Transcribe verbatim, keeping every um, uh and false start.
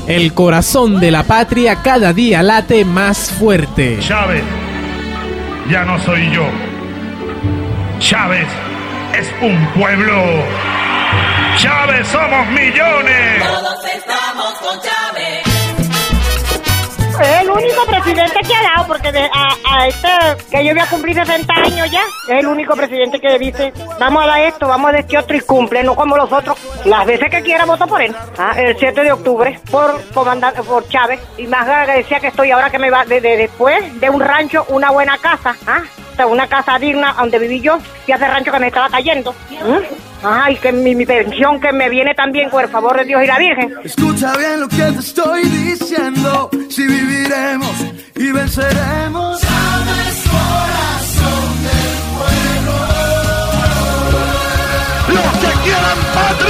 El corazón de la patria cada día late más fuerte. Chávez ya no soy yo. Chávez es un pueblo. Chávez somos millones. Todos estamos con Chávez. Es el único presidente que ha dado, porque de, a, a este, que yo voy a cumplir sesenta años ya, es el único presidente que dice, vamos a dar esto, vamos a dar este otro y cumple, no como los otros. Las veces que quiera voto por él. Ah, el siete de octubre, por comandante, por Chávez. Y más agradecida que estoy ahora que me va, de, de, después de un rancho, una buena casa, ah, o sea, una casa digna donde viví yo, y hace rancho que me estaba cayendo. ¿Mm? Ay, que mi, mi pensión que me viene también por el favor de Dios y la Virgen. Escucha bien lo que te estoy diciendo. Si viviremos y venceremos. Chávez, corazón del pueblo. Los que quieran patria.